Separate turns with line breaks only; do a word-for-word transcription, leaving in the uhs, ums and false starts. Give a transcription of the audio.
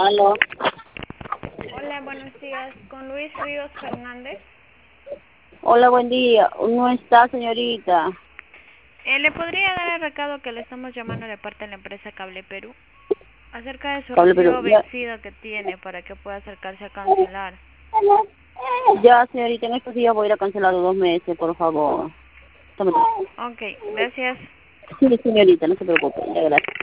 Aló.
Hola, buenos días. Con Luis Ríos Fernández.
Hola, buen día. No está, señorita.
Eh, ¿Le podría dar el recado que le estamos llamando de parte de la empresa Cable Perú acerca de su
Cable, pero
recibo
ya,
vencido que tiene para que pueda acercarse a cancelar?
ya, señorita, en estos días voy a ir a cancelar dos meses, por favor. Tome.
Ok, gracias.
Sí, señorita, no se preocupe. Ya, gracias.